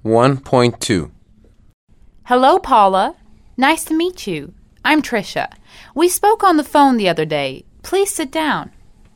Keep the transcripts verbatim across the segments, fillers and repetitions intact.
one point two. Hello, Paula. Nice to meet you. I'm Tricia. We spoke on the phone the other day. Please sit down.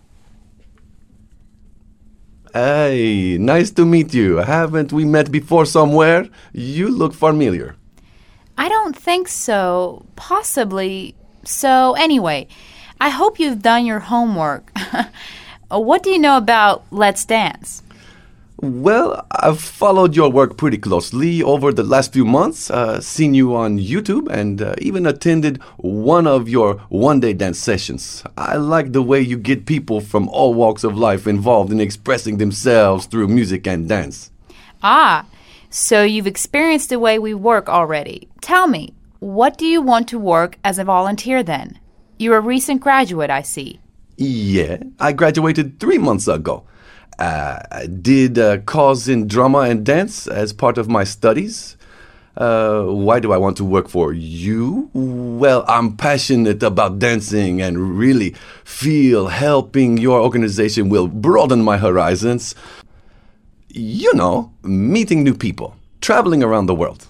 Hey, nice to meet you. Haven't we met before somewhere? You look familiar. I don't think so. Possibly. So, anyway, I hope you've done your homework. What do you know about Let's Dance? Well, I've followed your work pretty closely over the last few months, uh, seen you on YouTube, and uh, even attended one of your one-day dance sessions. I like the way you get people from all walks of life involved in expressing themselves through music and dance. Ah, so you've experienced the way we work already. Tell me, what do you want to work as a volunteer then? You're a recent graduate, I see. Yeah, I graduated three months ago. Uh, I did a course in drama and dance as part of my studies. Uh, why do I want to work for you? Well, I'm passionate about dancing and really feel helping your organization will broaden my horizons. You know, meeting new people, traveling around the world.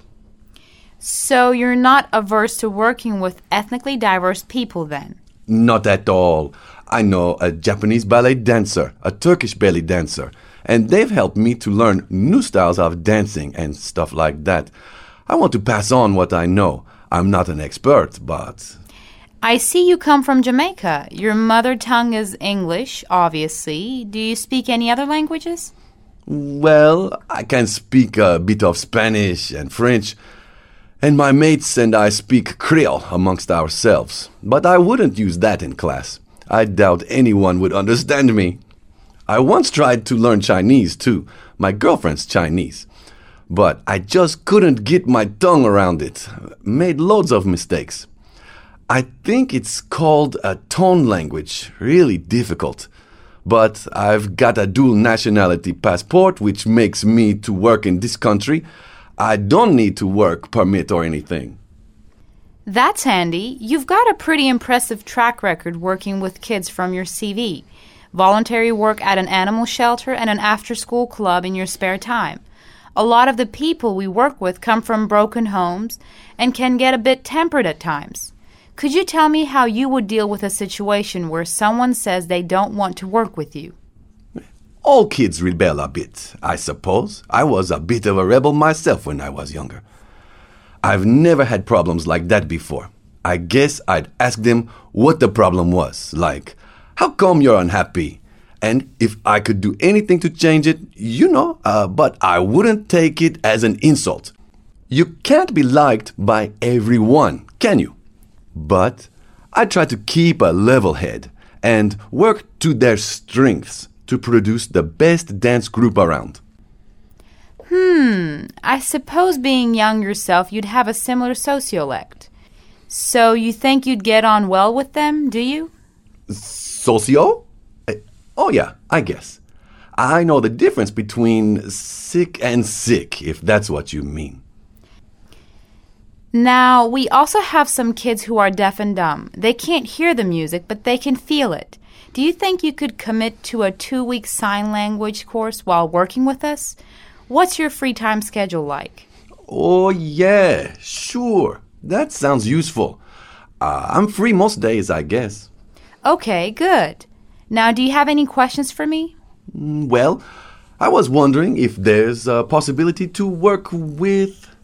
So you're not averse to working with ethnically diverse people then? Not at all. I know a Japanese ballet dancer, a Turkish belly dancer, and they've helped me to learn new styles of dancing and stuff like that. I want to pass on what I know. I'm not an expert, but... I see you come from Jamaica. Your mother tongue is English, obviously. Do you speak any other languages? Well, I can speak a bit of Spanish and French, and my mates and I speak Creole amongst ourselves, but I wouldn't use that in class. I doubt anyone would understand me. I once tried to learn Chinese too. My girlfriend's Chinese. But I just couldn't get my tongue around it. Made loads of mistakes. I think it's called a tone language. Really difficult. But I've got a dual nationality passport which makes me to work in this country. I don't need to work permit or anything. That's handy. You've got a pretty impressive track record working with kids from your C V. Voluntary work at an animal shelter and an after-school club in your spare time. A lot of the people we work with come from broken homes and can get a bit tempered at times. Could you tell me how you would deal with a situation where someone says they don't want to work with you? All kids rebel a bit, I suppose. I was a bit of a rebel myself when I was younger. I've never had problems like that before. I guess I'd ask them what the problem was, like, how come you're unhappy? And if I could do anything to change it, you know, uh, but I wouldn't take it as an insult. You can't be liked by everyone, can you? But I try to keep a level head and work to their strengths to produce the best dance group around. Hmm, I suppose being young yourself, you'd have a similar sociolect. So you think you'd get on well with them, do you? Socio? Uh, Oh yeah, I guess. I know the difference between sick and sick, if that's what you mean. Now, we also have some kids who are deaf and dumb. They can't hear the music, but they can feel it. Do you think you could commit to a two-week sign language course while working with us? What's your free time schedule like? Oh yeah, sure. That sounds useful. Uh, I'm free most days, I guess. Okay, good. Now, do you have any questions for me? Mm, Well, I was wondering if there's a possibility to work with